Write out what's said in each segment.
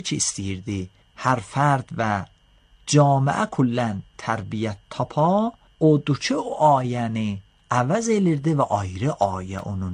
ki istəyirdi hər fərd və camiə kullən tərbiyyət tapa, odur ki o ayəni əvəz elirdi və ayrı ayə onun.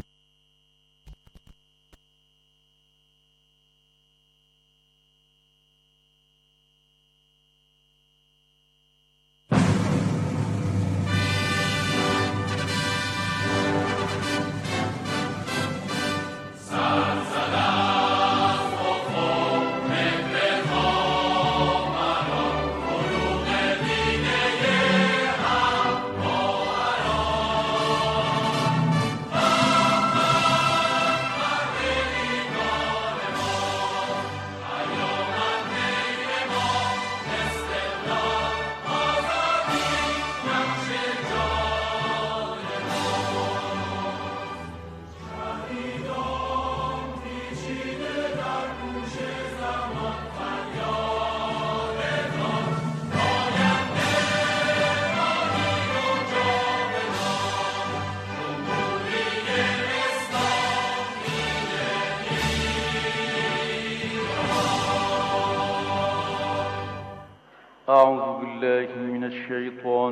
أعوذ بالله من الشيطان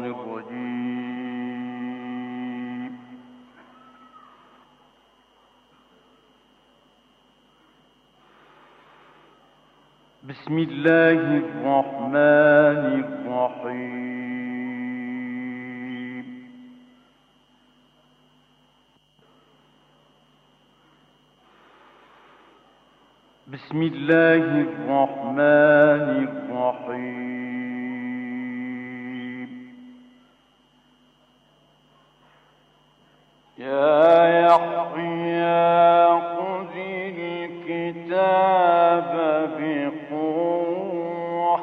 الرجيم. بسم الله الرحمن الرحيم. بسم الله الرحمن الرحيم. يا يحيى خذ الكتاب بقوة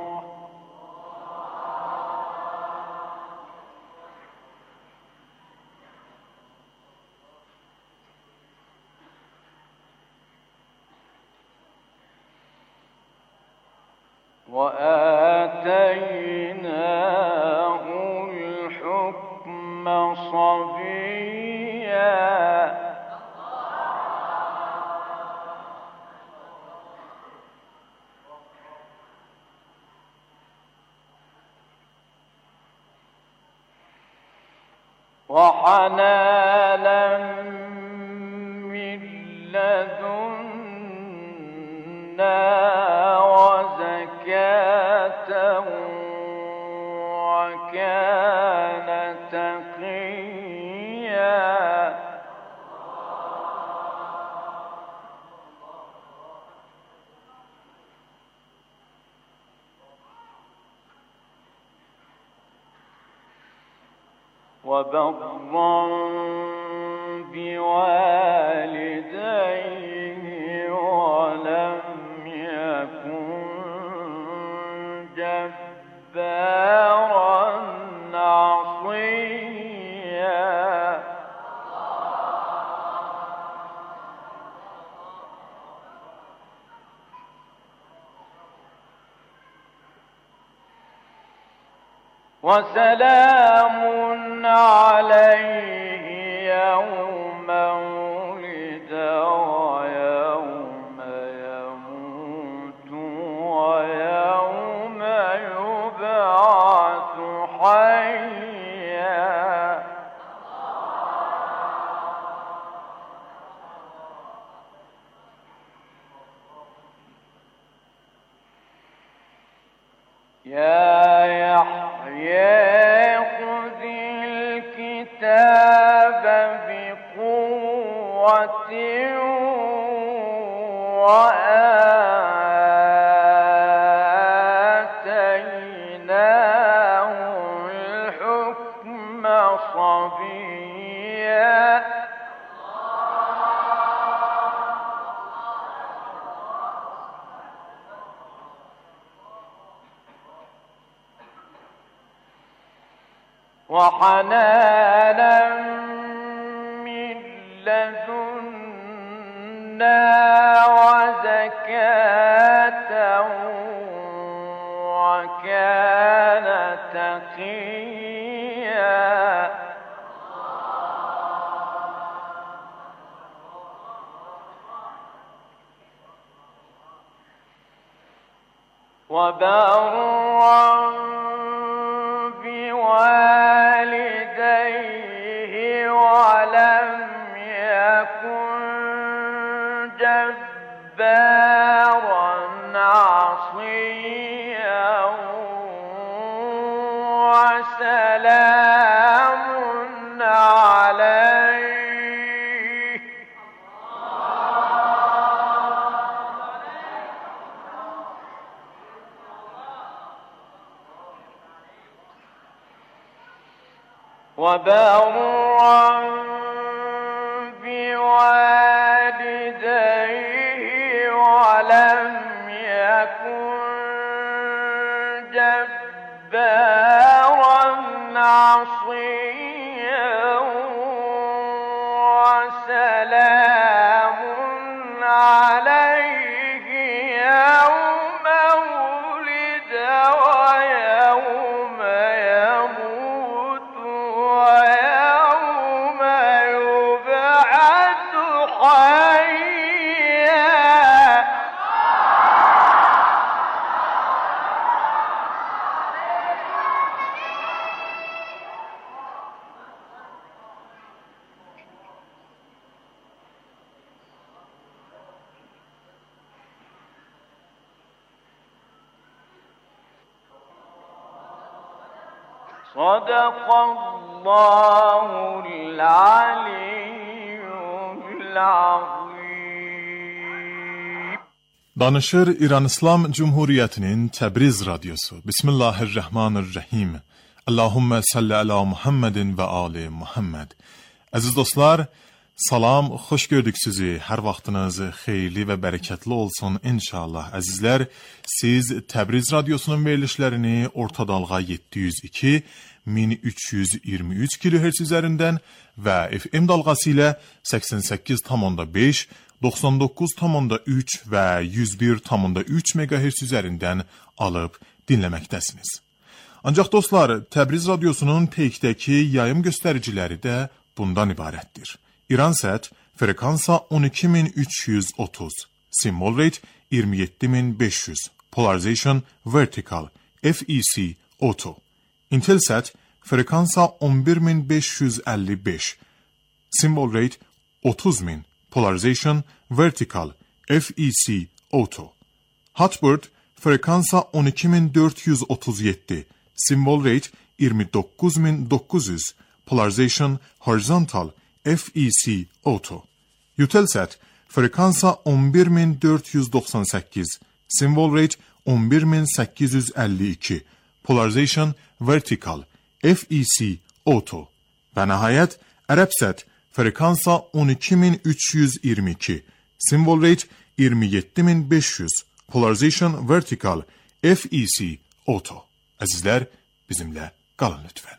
وآتيناه الحكم صبيا وحنانا من لدنا وزكاة وكان تقيا وبرا بوالديه ولم يكن جبارا عصيا وسلام عليه يوم ولد ويوم يموت ويوم يبعث حيا يا يحيى خذ الكتاب بقوة وآتيناه الحكم صبيا وحنانا من لدنا وزكاة وكان تقيا وبرا بوالديه ولم يكن جبارا عصيا وسلام عليه وبرا بوالديه ولم يكن جبارا عصيا وسلام عليه يوم ولد ويوم يموت ويوم يبعث حيا صدق الله العلي العظيم. Danışır İran İslam Cumhuriyeti'nin Təbriz Radyosu. Bismillahirrahmanirrahim. Allahümme salli ala Muhammedin ve ali Muhammed. Aziz dostlar, salam, xoş gördük sizi. Hər vaxtınız xeyirli və bərəkətli olsun inşallah. Əzizlər, siz Təbriz Radyosunun verilişlərini Orta Dalğa 702 1323 kHz üzərindən və FM dalğası ilə 88,5, 99,3 və 101,3 MHz üzərindən alıb dinləməkdəsiniz. Ancaq dostlar, Təbriz Radyosunun peykdəki yayım göstəriciləri də bundan ibarətdir. İransat frekansa 12330, symbol rate 27500, polarization vertical, FEC auto. Intelsat frekansa 11555, symbol rate 30000, polarization vertical, FEC auto. Hotbird frekansa 12437, symbol rate 29900, polarization horizontal, FEC auto. Eutelsat frekansa 11498, symbol rate 11852, polarization vertical, FEC auto. Və nəhayət Arabsat frekansa 12322, symbol rate 27500, polarization vertical, FEC auto. Əzizlər, bizimlə qalın lütfən.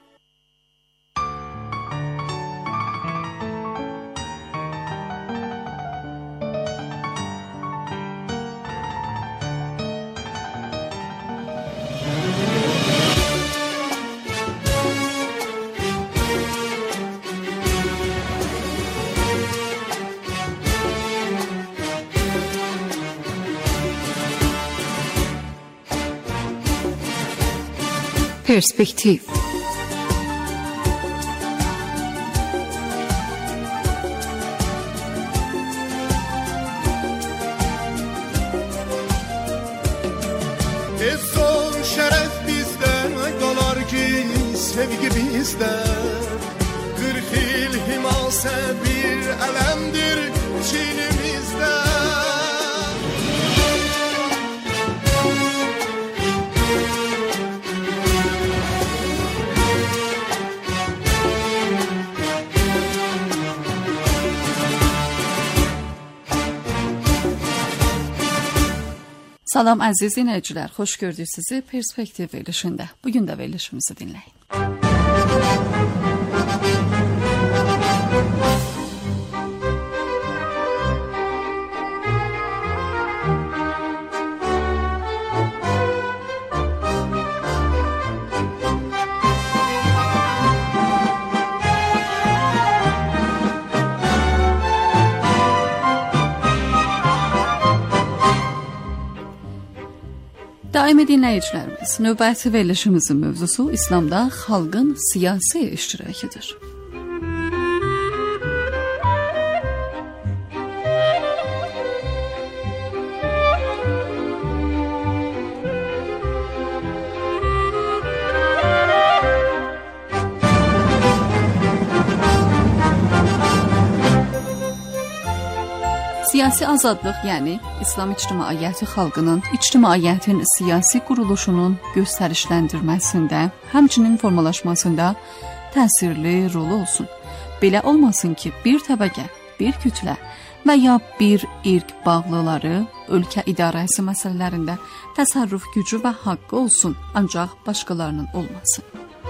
Perspektiv. Son şeref bizde kalar ki sevgi bizde. 40 yıl himase bir elemdir çilimizde. Salam əziz dinləyicilər, xoş gördük sizi Perspektiv verilişində. Bugün də verilişimizi dinləyin. Daimi dinləyicilərimiz, növbəti verilişimizin mövzusu İslamda xalqın siyasi iştirakidir. Siyasi azadlıq, yəni İslam ictimaiyyəti xalqının, ictimaiyyətin siyasi quruluşunun göstərişləndirməsində, həmçinin formalaşmasında təsirli rolu olsun. Belə olmasın ki, bir təbəqə, bir kütlə və ya bir irq bağlıları ölkə idarəsi məsələlərində təsərrüf gücü və haqqı olsun, ancaq başqalarının olmasın.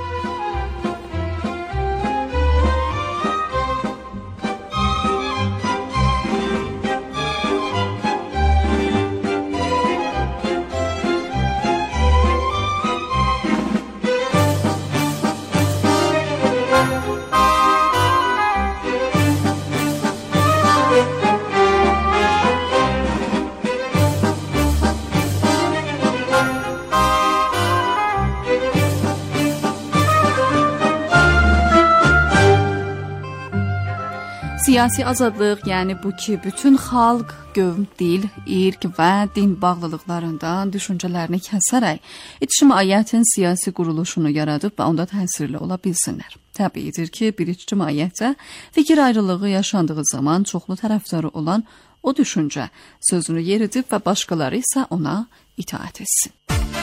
Siyasi azadlıq, yəni bu ki, bütün xalq, qövm, dil, irq və din bağlılıqlarından düşüncələrini kəsərək ictimaiyyətin siyasi quruluşunu yaradıb və onda təsirli ola bilsinlər. Təbiidir ki, bir ictimaiyyətdə fikir ayrılığı yaşandığı zaman çoxlu tərəfdarı olan o düşüncə sözünü yeridib və başqaları isə ona itaat etsin.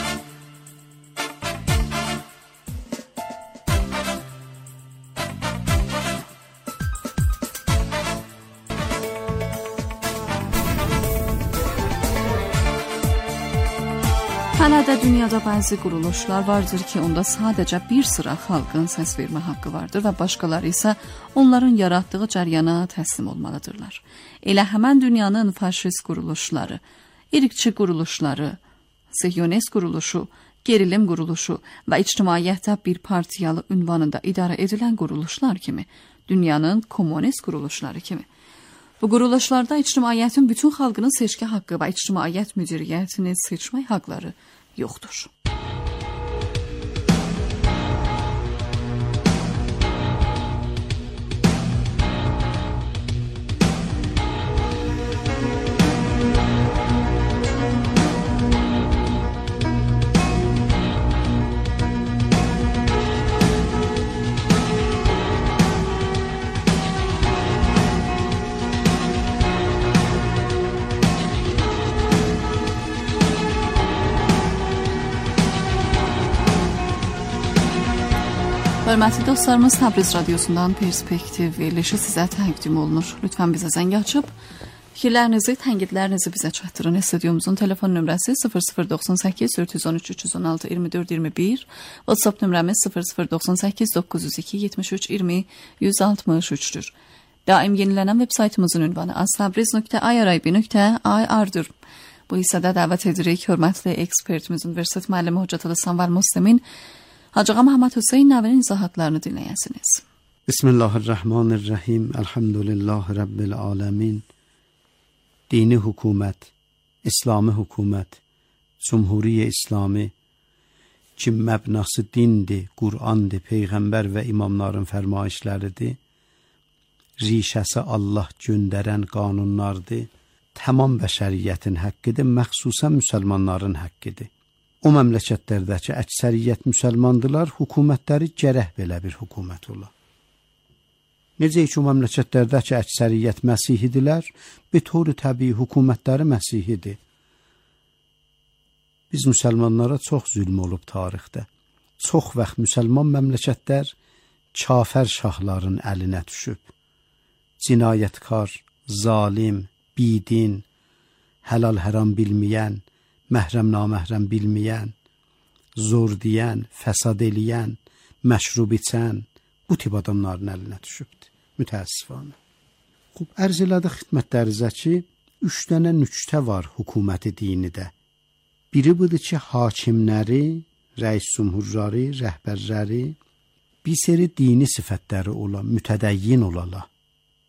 Hələ də dünyada bəzi quruluşlar vardır ki, onda sadəcə bir sıra xalqın səs vermə haqqı vardır və başqaları isə onların yaratdığı cəryana təslim olmalıdırlar. Elə həmən dünyanın faşist quruluşları, irqçi quruluşları, Siyonist quruluşu, gerilim quruluşu və ictimaiyyətdə bir partiyalı ünvanında idarə edilən quruluşlar kimi, dünyanın kommunist quruluşları kimi. Bu quruluşlarda ictimaiyyətin bütün xalqının seçki haqqı və ictimaiyyət müdiriyyətini seçmək haqqları yoxdur. Hörmətli dostlarımız, Təbriz radiosundan Perspektiv verilişi sizə təqdim olunur. Lütfən bizə zəng açıb, fikirlərinizi, tənqidlərinizi bizə çatdırın. Studiomuzun telefon nömrəsi 0098 413 316 24 21, WhatsApp nömrəmiz 0098 902 73 20 163'dür. Daim yenilənən web saytımızın ünvanı astabriz.irib.ir-dir. Bu hissədə dəvət edirik hörmətli ekspertimizin, Universitet müəllimi Hocatlı Sanvar Muslimin Hacı Ağa Məhəmməd Hüseyn Nəvinin izahatlarını dinləyəsiniz. Bismillahirrahmanirrahim. Elhamdülillahi Rabbil alemin. Dini hükümet, İslami hükümet, Cumhuriye İslami ki məbnası dindir, Qur'andır, Peyğəmbər və imamların fərmayişləridir. Rişəsi Allah göndərən qanunlardır. Tamam bəşəriyyətin haqqıdır, məxsusən müsəlmanların haqqıdır. O məmləkətlərdəki əksəriyyət müsəlmandılar, hökumətləri gərək belə bir hökumət ola. Necə ki, o məmləkətlərdəki əksəriyyət Məsihidirlər, bir təbii hökumətləri Məsihidir. Biz müsəlmanlara çox zülm olub tarixdə. Çox vaxt müsəlman məmləkətlər kafir şahların əlinə düşüb. Cinayətkar, zalim, bidin, helal haram bilməyən, məhrəm naməhrəm bilməyən, zor deyən, fəsad eləyən, məşrub içən bu tip adamların əlinə düşübdür. Mütəəssifanə. Xub, ərz elədik xidmətlərinizə ki, 3 dənə nüktə var hökuməti dinidə. Biri budur ki, hakimləri, rəis cumhurları, rəhbərləri bir seri dini sifətləri ola, mütədəyyin olala.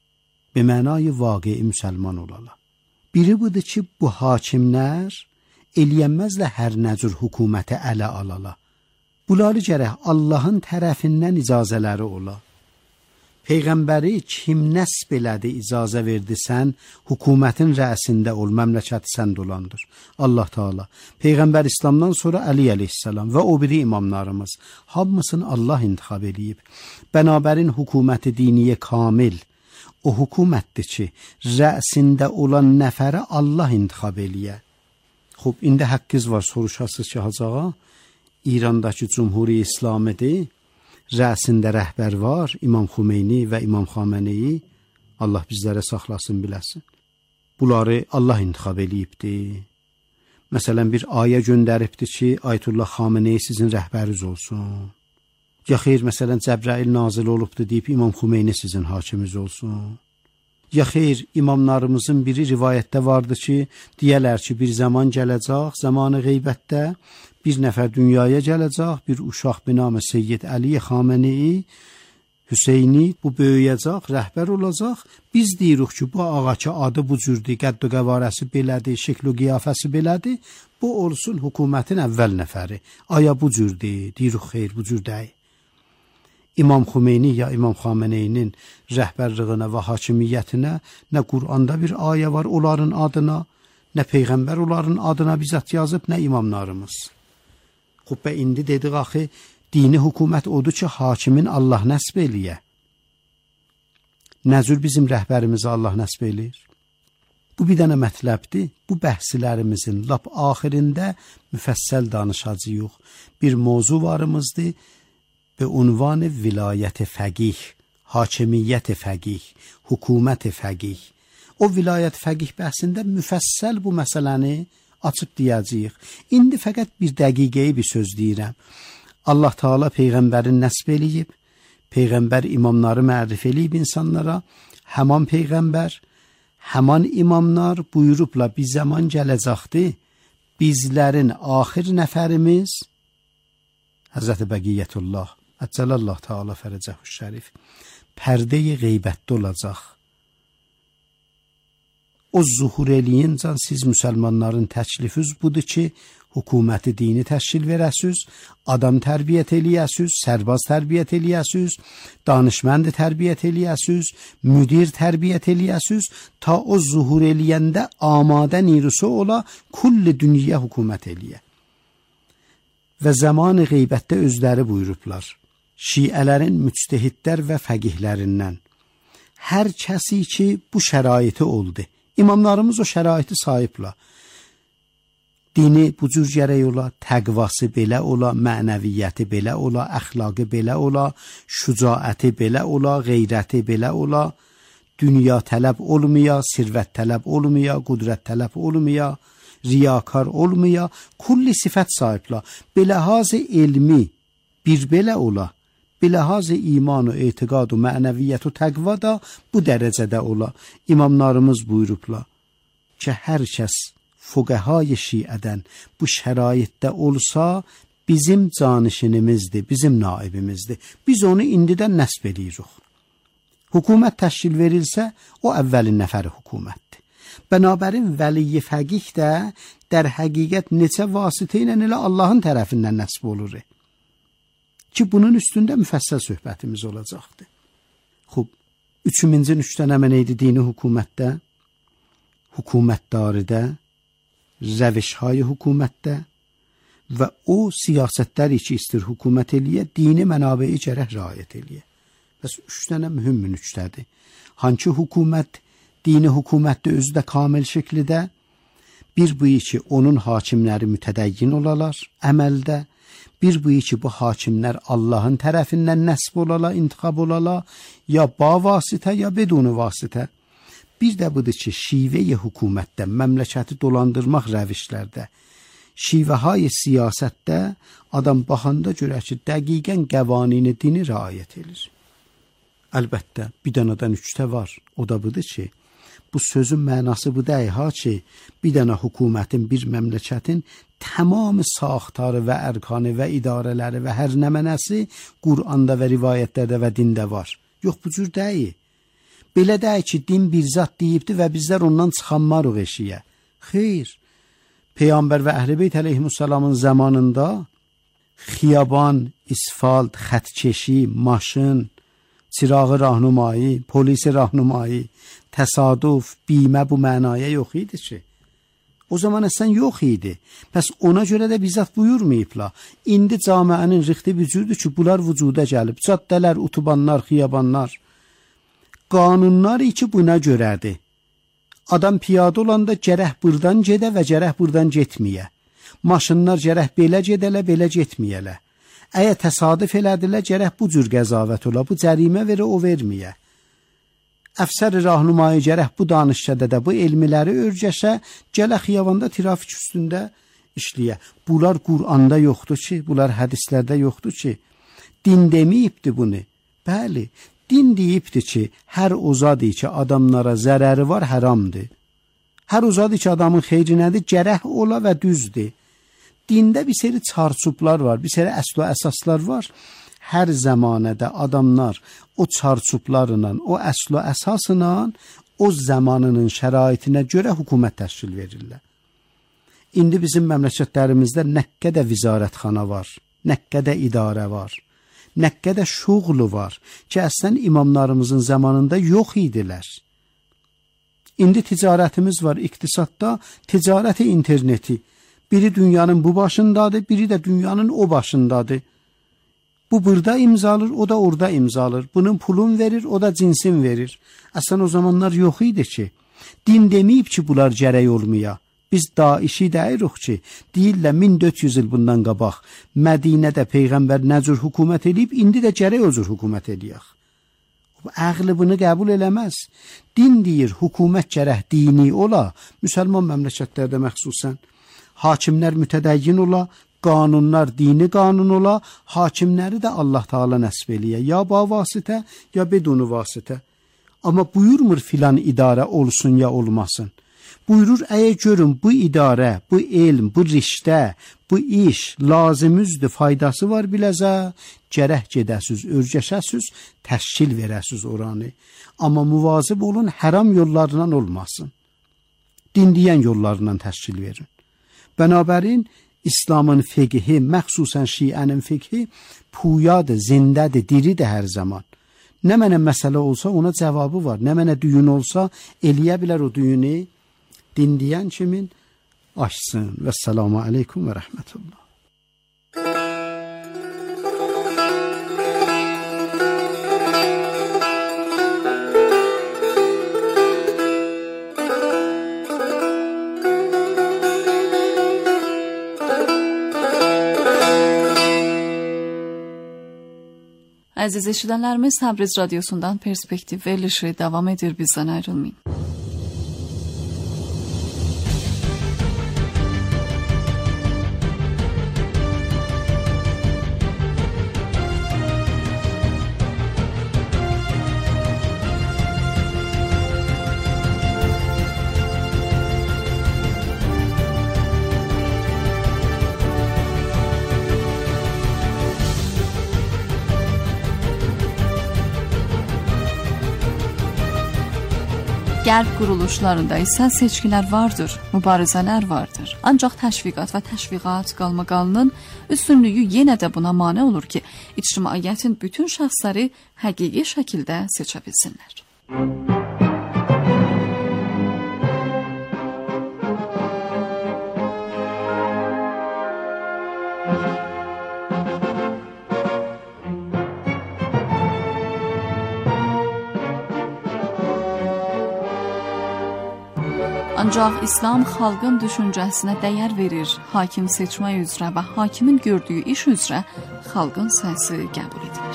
Be mənayı vaqei müsəlman olala. Biri budur ki, bu hakimlər eləyənməzlə hər nə cür hökuməti ələ alala. Bunları gərək Allahın tərəfindən icazələri ola. Peyğəmbəri kim nəsb elədi, icazə verdi sən, hökumətin rəisində ol, məmləkəti sən dolandır. Allah Taala Peyğəmbər İslamdan sonra Əli əleyhissalam və o biri imamlarımız hamısını Allah intixab edib. Bənabərin hökuməti diniyə kamil o hökumətdir ki, rəisində olan nəfərə Allah intixab eləyə. Xub, indi haqqınız var, soruşasınız ki, Hacı, İrandakı Cumhuri İslamidir. Rəsində rəhbər var, İmam Xumeyni və İmam Xameneyi, Allah bizlərə saxlasın biləsin. Bunları Allah intixab eləyibdir. Məsələn, bir ayə göndəribdir ki, Ayətullah Xameneyi sizin rəhbəriniz olsun. Ya xeyr, məsələn, Cəbrəil nazil olubdur deyib, İmam Xumeyni sizin hakimiz olsun. Ya xeyr, imamlarımızın biri rivayətdə vardı ki, deyələr ki, bir zaman gələcək, zamanı qeybətdə, bir nəfər dünyaya gələcək, bir uşaq binamı Seyyid Əli Xameneyi, Hüseyni, bu böyüyəcək, rəhbər olacaq. Biz deyirik ki, bu ağaca adı bu cürdür, qədd-u qəvarəsi belədir, şəkl-u qiyafəsi belədir, bu olsun hökumətin əvvəl nəfəri. Aya bu cürdür, deyirik xeyr, bu cür deyil. İmam Xumeyni ya İmam Xameneyinin rəhbərliyinə və hakimiyyətinə nə Quranda bir ayə var onların adına, nə Peyğəmbər onların adına bizzat yazıb, nə imamlarımız. Xübbə indi dedik axı, dini hökumət odur ki, hakimin Allah nəsb eləyə. Nəzür bizim rəhbərimizi Allah nəsb eləyir. Bu bir dənə mətləbdir. Bu bəhslərimizin lap axirində müfəssəl danışacağıq. Bir mövzu varımızdır. Be unvan vilayət fəqih, hakimiyyət fəqih, hökumət fəqih. O vilayət fəqih bəhsində müfəssəl bu məsələni açıb deyəcəyik. İndi fəqət bir dəqiqəyi bir söz deyirəm. Allah Taala Peyğəmbərin nəsb eləyib, Peyğəmbər imamları mərif eləyib insanlara, həman Peyğəmbər, həman imamlar buyurubla bir zaman gələcəkdir, bizlərin axir nəfərimiz Həzrəti Bəqiyyətullah Əcəlallah Teala fərəcəhu şərif pərdə-i qeybətdə olacaq. O zuhur eləyincə siz müsəlmanların təklifiniz budur ki, hökuməti dini təşkil verəsiz, adam tərbiyyət eləyəsiz, sərbaz tərbiyyət eləyəsiz, danışmənd tərbiyyət eləyəsiz, müdir tərbiyyət eləyəsiz, ta o zuhur eləyəndə amadə nirusu ola kulli dünya hökumət eləyə. Və zaman-ı qeybətdə özləri buyurublar. Şiələrin müctehidlər və fəqihlərindən. Hər kəsi ki, bu şəraiti oldu. İmamlarımız o şəraiti sahiblər. Dini bu cür gərək ola, təqvası belə ola, mənəviyyəti belə ola, əxlaqı belə ola, şücaəti belə ola, qeyrəti belə ola, dünya tələb olmaya, sirvət tələb olmaya, qudrət tələb olmaya, riyakar olmaya, kulli sifət sahiblər. Biləhaz-ı elmi bir belə ola, biləhaz-ı iman, etiqad, mənəviyyət, təqva da bu dərəcədə ola. İmamlarımız buyurublar ki, hər kəs fuqəhai şiədən bu şəraitdə olsa, bizim canişinimizdir, bizim naibimizdir. Biz onu indidən nəsb edirik. Hökumət təşkil verilsə, o əvvəlin nəfəri hökumətdir. Bənabərin vəliyi fəqih də der həqiqət neçə vasitə ilə elə Allahın tərəfindən nəsb olur. Ki bunun üstündə müfəssəl söhbətimiz olacaqdır. Xub, 3-cü nüqtə nə idi dini hökumətdə, hökumətdaridə, rəvişhay hökumətdə və o siyasətləri ki istir hökumət eləyə, dini mənabei gərək riayət eləyə. Bəs 3 dənə mühüm nüqtədir. Hanki hökumət dini hökumətdə özü də kamil şəkildə, bir bu ki onun hakimləri mütədəyyin olalar əməldə, bir bu ki bu hakimlər Allahın tərəfindən nəsb olala, intixab olala, ya ba vasitə, ya bedunu vasitə. Bir də budur ki, şivə-i hökumətdə, məmləkəti dolandırmaq rəvişlərdə, şivə-hay siyasətdə adam baxanda görə ki, dəqiqən qəvanini dini riayət edir. Əlbəttə, bir dənə nüqtə var, o da budur ki, bu sözün mənası bu deyil ha ki, bir dənə hökumətin, bir məmləkətin tamamı saxtarı və ərkanı və idarələri və hər nəmənəsi Quranda və rivayətlərdə və dində var. Yox, bu cür deyil. Belə deyil ki, din bir zat deyibdir və bizlər ondan çıxanmarıq eşiyə. Xeyr, Peyğəmbər və Əhl-i-Beyt əleyhissalamın zamanında xiyaban, isfalt, xətkeşi, maşın, çirağı rahnumایی, polis rahnumایی, təsadüf, bimə bu mənaya yox idi ki. O zaman əslən yox idi. Pəs ona görə də bizzat buyurmayıblar. İndi camiənin rixti vücudu ki, bunlar vücuda gəlib. Caddələr, utubanlar, xiyabanlar. Qanunlar ki, buna görədir. Adam piyada olanda gərək buradan gedə və gərək buradan getməyə. Maşınlar gərək belə gedələ, belə getməyələ. Əgər təsadüf elədilər, gərək bu cür qəzavət ola, bu cərimə verə, o verməyə. Əfsər-i rahnumayı gərək bu danışçədə də bu elmiləri örgəşə, gələ xiyabanda trafik üstündə işləyə. Bunlar Qur'anda yoxdur ki, bunlar hədislərdə yoxdur ki. Din deməyibdi bunu. Bəli, din deyibdi ki, hər o zadı ki, adamlara zərəri var, haramdır. Hər o zadı ki, adamın xeyri nədir, gərək ola və düzdür. Dində bir seri çarçuplar var, bir seri əsl və əsaslar var. Hər zəmanədə adamlar o çarçuplarla, o əsl və əsasla, o zamanının şəraitinə görə hökumət təşkil verirlər. İndi bizim məmləkətlərimizdə nə qədər vizarətxana var, nə qədər idarə var, nə qədər şuğlu var ki, əslən imamlarımızın zamanında yox idilər. İndi ticarətimiz var, iqtisadda ticarəti interneti. Biri dünyanın bu başındadır, biri də dünyanın o başındadır. Bu burada imzalır, o da orada imzalır. Bunun pulun verir, o da cinsin verir. Əslən o zamanlar yox idi ki. Din deməyib ki, bunlar gərək olmaya. Biz daişi deyirik ki, deyirlər 1400 il bundan qabaq Mədinədə Peyğəmbər nə cür hökumət edib, indi də gərək o cür hökumət edəyək. Əqli bunu qəbul eləməz. Din deyir, hökumət gərək dini ola, müsəlman məmləkətlərdə məxsusən. Hakimlər mütədəyyin ola, qanunlar dini qanun ola, hakimləri də Allah Taala nəsb eləyə, ya ba vasitə, ya bedunu vasitə. Amma buyurmur filan idarə olsun ya olmasın. Buyurur, əgər görün bu idarə, bu elm, bu riştə, bu iş lazımüzdür, faydası var biləzə, gərək gedəsiz, örgəşəsiz, təşkil verəsiz oranı. Amma muvazib olun, haram yollarından olmasın. Din deyən yollarından təşkil verin. Bənabərin, İslamın fiqhi, məxsusən şiənin fiqhi, puyadır, zindədir, diridir hər zaman. Nə mənə məsələ olsa, ona cavabı var. Nə mənə düyün olsa, eləyə bilər o düyünü. Din deyən kimin açsın. Vəssalamu aleykum və rəhmətullah. Əziz eşidənlərimiz, Təbriz Radiosundan Perspektiv verilişi davam edir, bizdən ayrılmayın. Qərb quruluşlarında isə seçkilər vardır, mübarizələr vardır. Ancaq təşviqat və təşviqat qalmaqalının üstünlüyü yenə də buna mane olur ki, ictimaiyyətin bütün şəxsləri həqiqi şəkildə seçə bilsinlər. Ancaq İslam xalqın düşüncəsinə dəyər verir, hakim seçmək üzrə və hakimin gördüyü iş üzrə xalqın səsi qəbul edilir.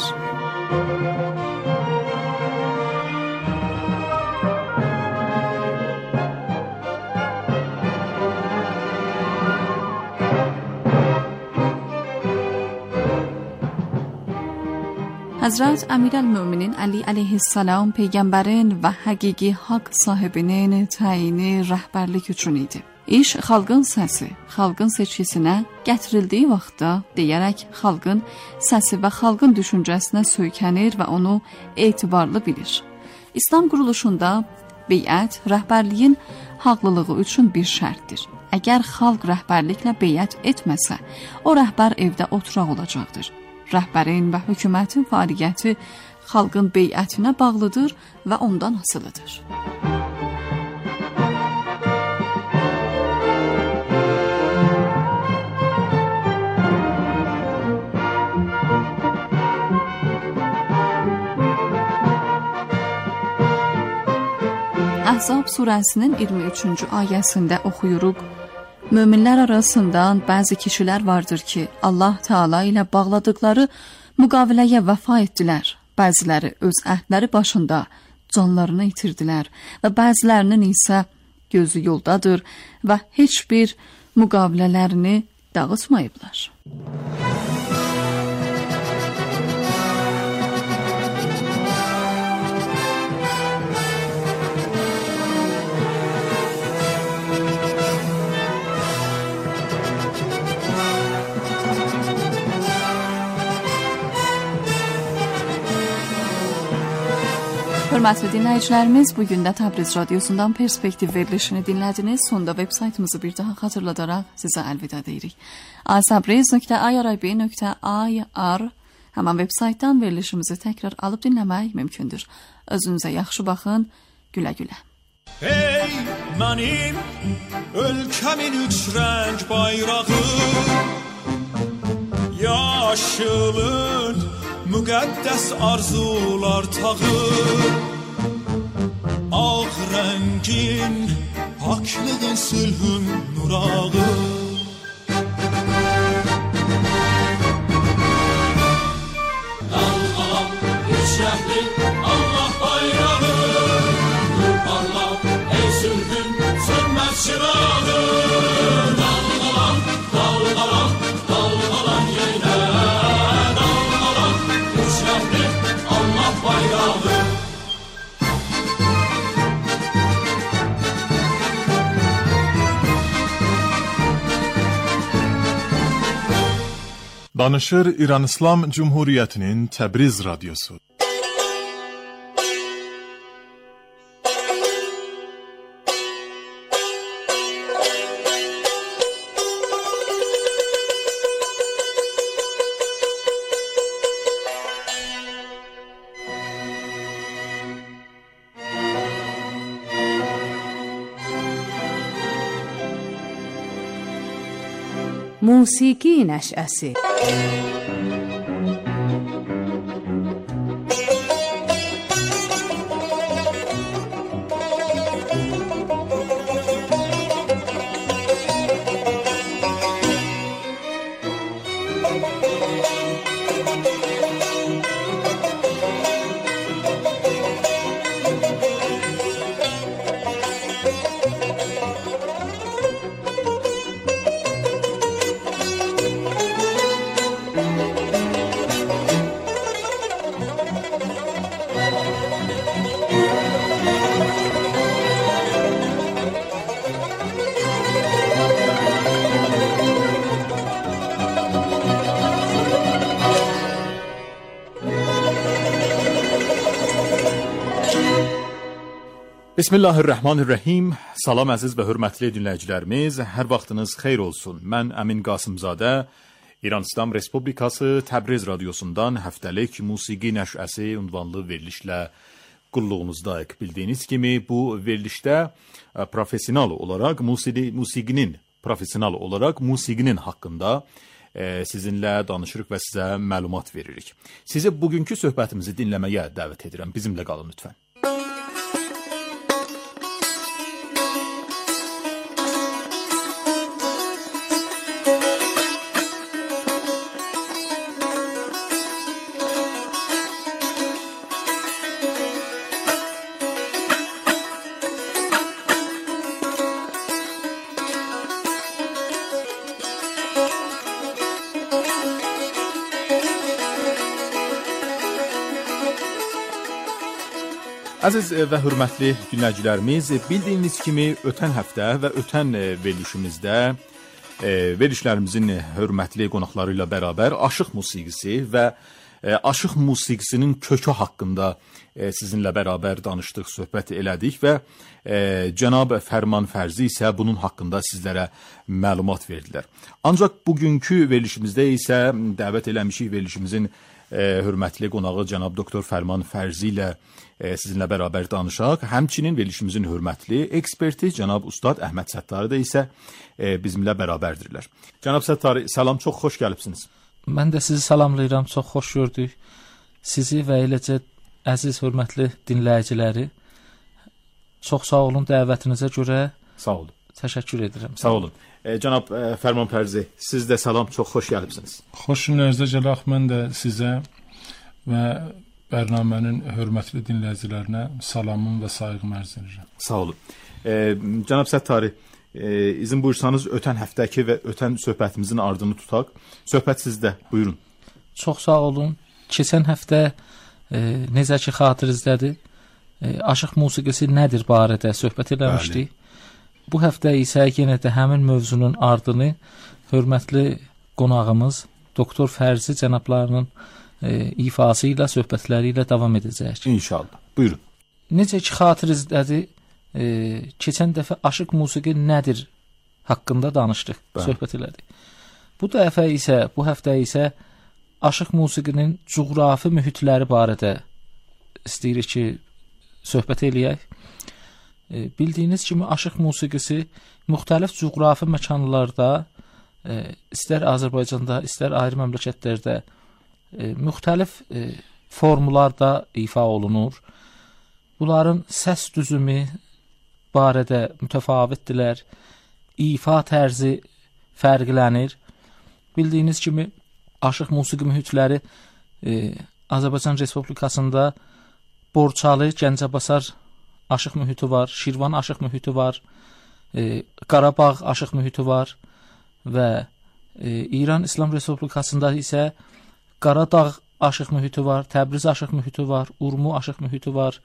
Həzrət Əmirəl-Möminin Əli əleyhissalam Peyğəmbərin və həqiqi haqq sahibinin təyini rəhbərlik üçün idi. İş xalqın səsi, xalqın seçkisinə gətirildiyi vaxtda deyərək xalqın səsi və xalqın düşüncəsinə söykənir və onu etibarlı bilir. İslam quruluşunda Beyət rəhbərliyin haqlılığı üçün bir şərtdir. Əgər xalq rəhbərliklə beyət etməsə, o rəhbər evdə oturaq olacaqdır. Rəhbərin və hökumətin fəaliyyəti xalqın beyətinə bağlıdır və ondan asılıdır. Əhzab surəsinin 23-cü ayəsində oxuyuruq. Möminlər arasından bəzi kişilər vardır ki, Allah Teala ilə bağladıkları müqaviləyə vəfa etdilər. Bəziləri öz əhdləri başında canlarını itirdilər və bəzilərinin isə gözü yoldadır və heç bir müqavilələrini dağıtmayıblar. Hörmətli dinləyicilərimiz, bugün də Təbriz Radiosundan Perspektiv verilişini dinlədiniz. Sonda web saytımızı bir daha xatırladaraq sizə əlvida deyirik. asabriz.irib.ir həmən web saytdan verilişimizi təkrar alıb dinləmək mümkündür. Özünüzə yaxşı baxın, gülə-gülə. Ey mənim ölkəmin üç rəng bayrağı, yaşılın müqəddəs arzular tağı, ağ rəngin haklığın sülhün nurağı. Dalğalan üç rəngli Allah bayrağı, nur parla ey sülhün sönməz çırağı. Dalğalan, dalğalan, dalğalan yenə, Allah bayrağı. Danışır İran İslam Cumhuriyyətinin Təbriz Radyosu. موسیقی نشأسی Bismillahirrahmanirrahim. Salam əziz və hörmətli dinləyicilərimiz, hər vaxtınız xeyir olsun. Mən Əmin Qasımzadə, İran İslam Respublikası Təbriz Radiosundan həftəlik musiqi nəşəsi ünvanlı verilişlə qulluğunuzdayıq. Bildiyiniz kimi bu verilişdə profesional olaraq musiqinin haqqında sizinlə danışırıq və sizə məlumat veririk. Sizi bugünkü söhbətimizi dinləməyə dəvət edirəm. Bizimlə qalın lütfən. Əziz və hörmətli dinləyicilərimiz, bildiyiniz kimi ötən həftə və ötən verilişimizdə verilişlərimizin hörmətli qonaqları ilə bərabər aşıq musiqisi və aşıq musiqisinin kökü haqqında sizinlə bərabər danışdıq, söhbət elədik və cənab Fərman Fərzi isə bunun haqqında sizlərə məlumat verdilər. Ancaq bugünkü verilişimizdə isə dəvət eləmişik verilişimizin hörmətli qonağı cənab doktor Fərman Fərzi ilə sizinlə bərabər danışaq. Həmçinin verilişimizin hörmətli eksperti cənab Ustad Əhməd Səttari da isə bizimlə bərabərdirlər. Cənab Səttari, salam, çox xoş gəlibsiniz. Mən də sizi salamlayıram, çox xoş gördük. Sizi və eləcə əziz, hörmətli dinləyiciləri çox sağ olun dəvətinizə görə. Sağ olun. Təşəkkür edirəm. Sağ olun. Cənab Fərman Fərzi, siz də salam, çox xoş gəlibsiniz. Xoş gününüzdə gələk, mən də sizə və bərnamənin hörmətli dinləyicilərinə salamım və sayğım ərz edirəm. Sağ olun. Cənab Səttari, izin buyursanız ötən həftəki və ötən söhbətimizin ardını tutaq. Söhbət sizdə, buyurun. Çox sağ olun. Keçən həftə necə ki xatırınızdadır, aşıq musiqisi nədir barədə söhbət eləmişdik. Bu həftə isə yenə də həmin mövzunun ardını hörmətli qonağımız Doktor Fərzi cənablarının ifası ilə, söhbətləri ilə davam edəcək. İnşallah. Buyurun. Necə ki xatırınızdadır, keçən dəfə aşıq musiqi nədir haqqında danışdıq, söhbət elədik. Bu həftə isə aşıq musiqinin coğrafi mühitləri barədə istəyirik ki, söhbət eləyək. Bildiyiniz kimi aşıq musiqisi müxtəlif coğrafi məkanlarda, istər Azərbaycanda, istər ayrı məmləkətlərdə müxtəlif formlarda ifa olunur. Bunların səs düzümü barədə mütəfavitdirlər. İfa tərzi fərqlənir. Bildiyiniz kimi aşıq musiqi mühitləri Azərbaycan Respublikasında Borçalı, Gəncəbasar aşıq mühiti var, Şirvan aşıq mühiti var, Qarabağ aşıq mühiti var və İran İslam Respublikasında isə Qaradağ aşıq mühiti var, Təbriz aşıq mühiti var, Urmu aşıq mühiti var,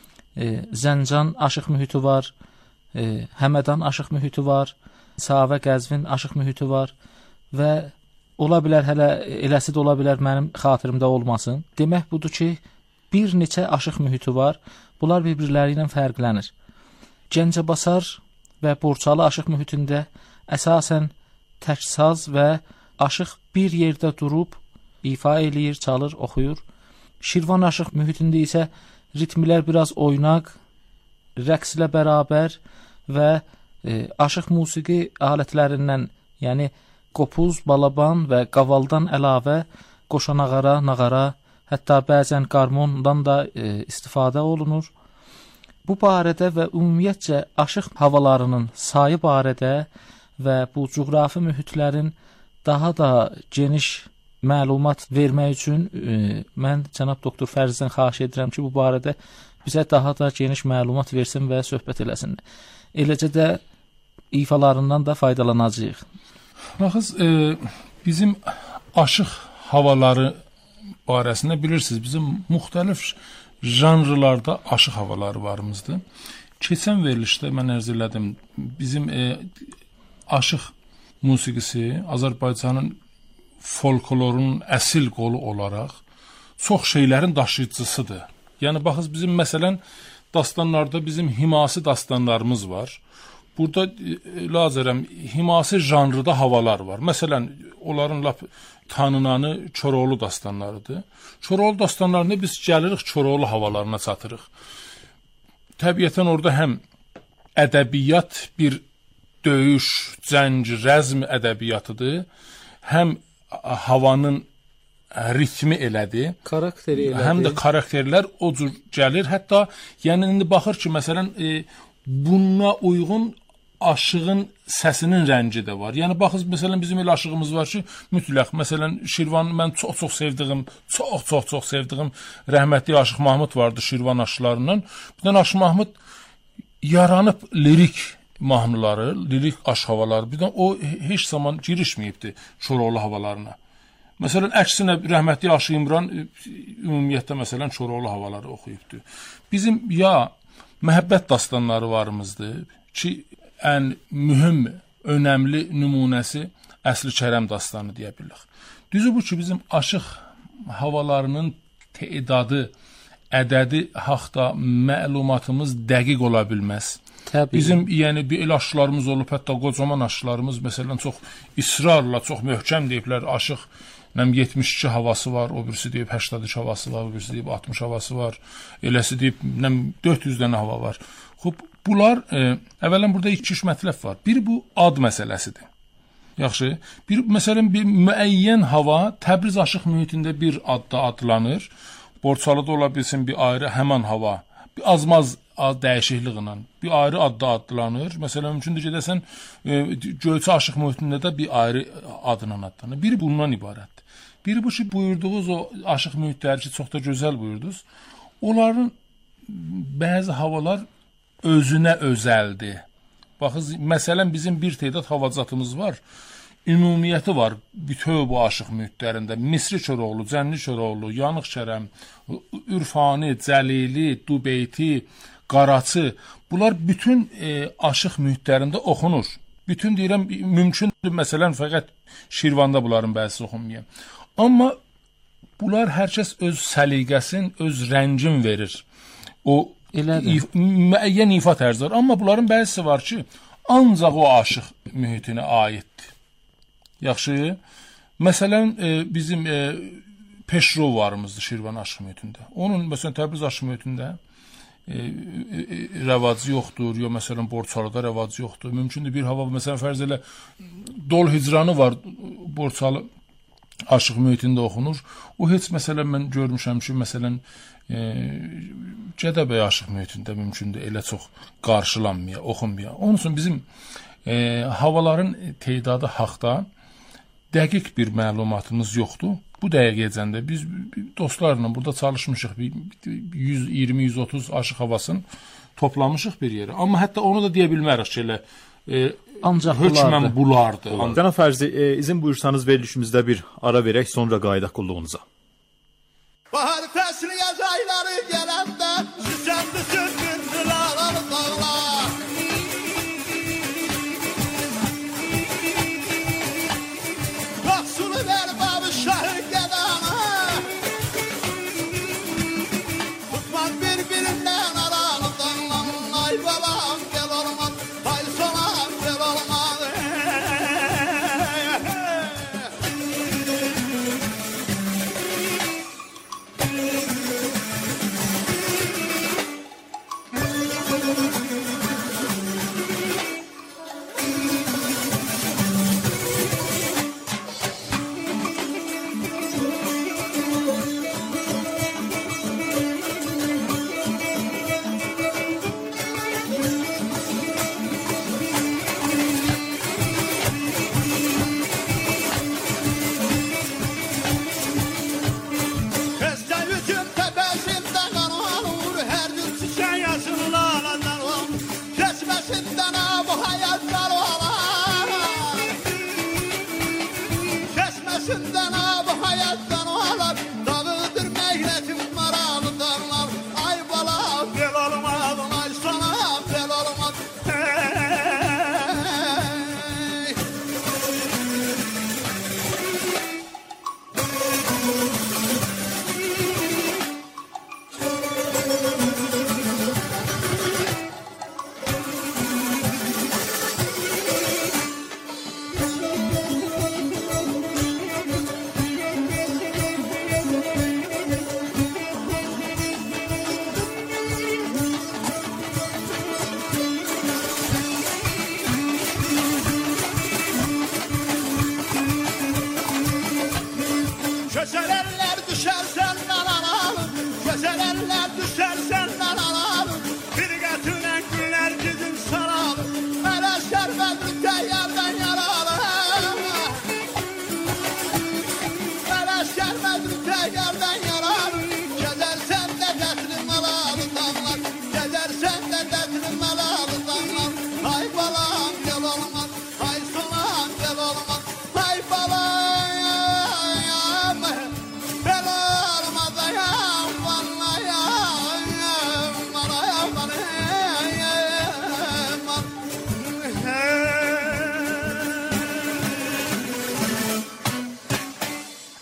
Zəncan aşıq mühiti var, Həmədan aşıq mühiti var, Savə Qəzvin aşıq mühiti var və ola bilər, hələ eləsi də ola bilər mənim xatirimdə olmasın. Demək budur ki, bir neçə aşıq mühiti var, bunlar bir-birləri ilə fərqlənir. Gəncəbasar və Borçalı aşıq mühitində əsasən tək saz və aşıq bir yerdə durub ifa eləyir, çalır, oxuyur. Şirvan aşıq mühitində isə ritmlər biraz oynaq, rəqs ilə bərabər və aşıq musiqi alətlərindən, yəni qopuz, balaban və qavaldan əlavə qoşanağara, nağara, hətta bəzən qarmondan da istifadə olunur. Bu barədə və ümumiyyətcə aşıq havalarının sayı barədə və bu coğrafi mühitlərin daha da geniş məlumat vermək üçün mən cənab doktor Fərzdən xahiş edirəm ki, bu barədə bizə daha da geniş məlumat versin və söhbət eləsin. Eləcə də ifalarından da faydalanacağıq. Baxız, bizim aşıq havaları barəsində bilirsiniz, bizim müxtəlif janrlarda aşıq havaları varımızdır. Keçən verilişdə mən ərz elədim, bizim aşıq musiqisi Azərbaycanın folklorunun əsl qolu olaraq çox şeylərin daşıyıcısıdır. Yəni, baxız, bizim məsələn, dastanlarda bizim himasi dastanlarımız var. Burada, lazərəm, himasi janrıda havalar var. Məsələn, onların lap tanınanı Çoroğlu dastanlarıdır. Çoroğlu dastanlarında biz gəlirik Çoroğlu havalarına çatırıq. Təbiətən orada həm ədəbiyyat bir döyüş, cəng, rəzm ədəbiyyatıdır, həm havanın ritmi elədir, karakteri elədir. Həm də karakterlər o cür gəlir. Hətta, yəni indi baxır ki, məsələn, buna uyğun aşığın səsinin rəngi də var. Yəni, baxız, məsələn, bizim elə aşığımız var ki, mütləq, məsələn, Şirvan, mən çox sevdiyim rəhmətli Aşıq Mahmud vardı Şirvan aşılarından. Birdən Aşıq Mahmud yaranıb lirik mahnıları, lirik aşıq havaları, birdən o heç zaman girişməyibdi Çoroğlu havalarına. Məsələn, əksinə rəhmətli Aşıq İmran ümumiyyətlə, məsələn, Çoroğlu havaları oxuyubdu. Bizim ya məhəbbət dastanları varımızdır ki, ən mühüm, önəmli nümunəsi Əsli Kərəm dastanı deyə bilərik. Düzü bu ki, bizim aşıq havalarının tədadı, ədədi haqqda məlumatımız dəqiq ola bilməz. Təbii. Bizim yəni bir el aşılarımız olub, hətta qocaman aşılarımız məsələn çox israrla, çox möhkəm deyiblər, aşıq 72 havası var, o birisi deyib 82 havası var, o birisi deyib 60 havası var, eləsi deyib 400 dənə hava var. Xub, bunlar əvvələn burada 2-3 mətləb var. Biri bu ad məsələsidir. Yaxşı. Məsələn bir müəyyən hava Təbriz aşıq mühitində bir adda adlanır. Borçalıda ola bilsin bir ayrı həmin hava, bir azmaz dəyişikliklə bir ayrı adda adlanır. Məsələn mümkündür gedəsən Göyçə aşıq mühitində də bir ayrı adla adlanır. Biri bundan ibarətdir. Biri bu ki, buyurduğunuz o aşıq mühitləri ki, çox da gözəl buyurdunuz. Onların bəzi havalar özünə özəldir. Baxın, məsələn bizim bir tədad havacatımız var. Ümumiyyəti var bütöv bu aşıq mühitlərində. Misri Köroğlu, Cənni Köroğlu, Yanıq Kərəm, Ürfani, Cəlili, Dubeyti, Qaraçı. Bunlar bütün aşıq mühitlərində oxunur. Bütün deyirəm, mümkündür, məsələn, fəqət Şirvanda bunların bəzisi oxunmuyor. Amma bunlar hər kəs öz səliqəsin, öz rəngin verir. O müəyyən ifa tərzi var. Amma bunların bəzisi var ki, ancaq o aşıq mühitinə aiddir. Yaxşı. Məsələn, bizim Peşrov varımızdır Şirvan aşıq mühitində. Onun, məsələn, Təbriz aşıq mühitində rəvacı yoxdur, ya məsələn Borçalıda rəvacı yoxdur. Mümkündür bir hava, məsələn fərz elə Dol Hicranı var Borçalı aşıq mühitində oxunur. O heç məsələn mən görmüşəm ki, məsələn Gədəbəy aşıq mühitində mümkündür elə çox qarşılanmaya, oxunmaya. Onun üçün bizim havaların tədadı haqqda dəqiq bir məlumatımız yoxdur. Bu dəqiqəcəndə biz dostlarla burada çalışmışıq, 120-130 aşıq havasını toplamışıq bir yerə. Amma hətta onu da deyə bilmərik ki, elə ancaq hökmən bulardı. Cənab Fərzi, izin buyursanız verilişimizdə bir ara verək, sonra qayıdaq qulluğunuza. Bahar fəsli yaz ayları gələndə süsəndi sümbüldü lağalı dağlar. Yoxsulu ver babı şahı qədana, tutmaz bir-birindən aralı dağlan. Ay balam gel olmaz, ay solam gel olmaz.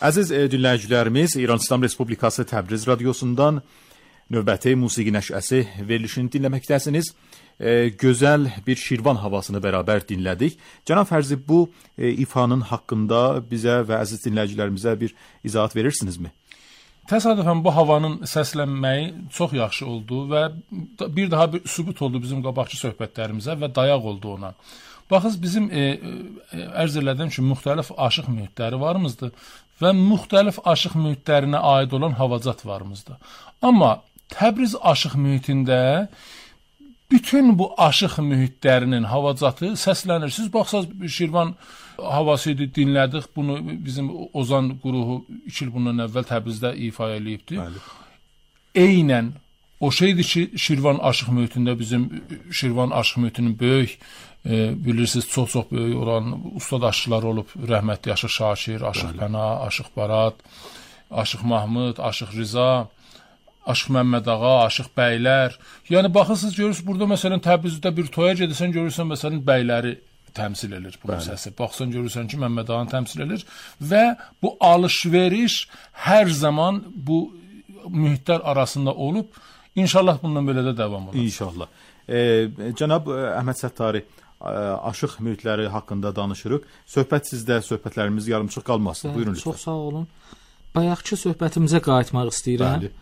Əziz dinləyicilərimiz, İran İslam Respublikası Təbriz radiosundan növbəti musiqi nəşəsi verilişini dinləməkdəsiniz. Gözəl bir Şirvan havasını bərabər dinlədik. Cənab Fərzi, bu ifanın haqqında bizə və əziz dinləyicilərimizə bir izahat verirsinizmi? Təsadüfən bu havanın səslənməyi çox yaxşı oldu və bir daha bir sübut oldu bizim qabaqçı söhbətlərimizə və dayaq oldu ona. Baxız, bizim ərz elədiyim ki, müxtəlif aşıq mühitləri varımızdır və müxtəlif aşıq mühitlərinə aid olan havacat varımızdır. Amma Təbriz aşıq mühitində bütün bu aşıq mühitlərinin havacatı səslənir. Siz baxsaz Şirvan havası idi, dinlədik. Bunu bizim Ozan qruhu 2 il bundan əvvəl Təbrizdə ifa eləyibdi. Eynən o şeydir ki, Şirvan aşıq mühitində bizim Şirvan aşıq mühitinin böyük, bilirsiniz, çox böyük olan ustad aşıqlar olub. Rəhmətli Aşıq Şakir, Aşıq Pəna, Aşıq Barat, Aşıq Mahmud, Aşıq Riza, Aşıq Məmməd Ağa, Aşıq Bəylər. Yəni baxırsınız, görürsünüz, burada məsələn Təbrizdə bir toya gedirsən, görürsən məsələn bəyləri təmsil edir bunun səsi. Baxsan görürsən ki, Məmməd Ağanı təmsil edir və bu alış-veriş hər zaman bu mühitlər arasında olub. İnşallah bundan belə də davam olur. İnşallah. Cənab Əhməd Səttari, aşıq mühitləri haqqında danışırıq. Söhbət sizdə, söhbətlərimiz yarımçıq qalmasın. Buyurun lütfən. Çox sağ olun. Bayaqçı söhbətimizə qayıtmaq istəyirəm. Bəli.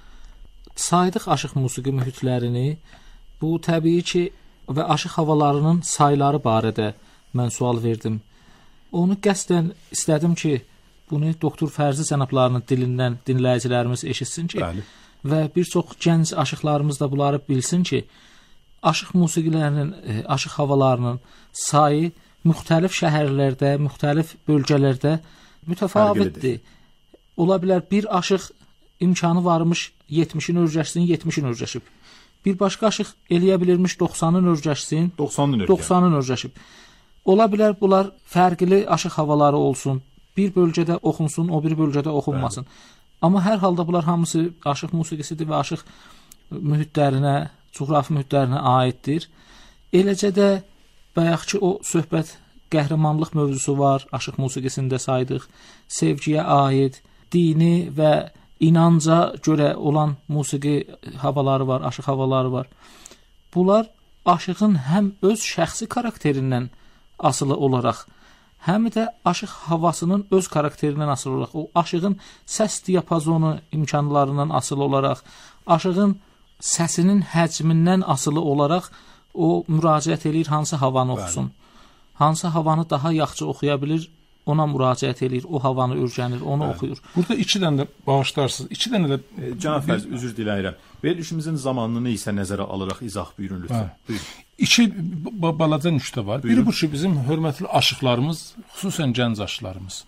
Saydıq aşıq musiqi mühitlərini, bu təbii ki, və aşıq havalarının sayları barədə mən sual verdim. Onu qəsdən istədim ki, bunu Doktor Fərzi cənablarının dilindən dinləyicilərimiz eşitsin ki, bəli, və bir çox gənc aşıqlarımız da bunları bilsin ki, aşıq musiqilərinin, aşıq havalarının sayı müxtəlif şəhərlərdə, müxtəlif bölgələrdə mütəfavitdir. Ola bilər bir aşıq imkanı varmış 70-in örgəşsin, 70-in örgəşib. Bir başqa aşıq eləyə bilirmiş 90-ın örgəşsin, 90-ın örgəşib. Ola bilər bunlar fərqli aşıq havaları olsun. Bir bölgədə oxunsun, o bir bölgədə oxunmasın. Amma hər halda bunlar hamısı aşıq musiqisidir və aşıq mühitlərinə, coğrafi mühitlərinə aiddir. Eləcə də bayaqki o söhbət qəhrəmanlıq mövzusu var, aşıq musiqisində saydıq. Sevgiyə aid, dini və inanca görə olan musiqi havaları var, aşıq havaları var. Bunlar aşığın həm öz şəxsi karakterindən asılı olaraq, həm də aşıq havasının öz karakterindən asılı olaraq, o aşığın səs diapazonu imkanlarından asılı olaraq, aşığın səsinin həcmindən asılı olaraq o müraciət eləyir hansı havanı oxusun. Hansı havanı daha yaxşı oxuya bilir, ona müraciət eləyir, o havanı öyrənir, onu oxuyur. Burada 2 dənə də bağışlarsınız. 2 dənə də Cənab Fərzi, üzr diləyirəm. Verilişimizin zamanını isə nəzərə alaraq izah buyurun lütfən. Buyurun. 2 balaca nüktə var. Biri bu ki, bizim hörmətli aşıqlarımız, xüsusən gənc aşıqlarımız.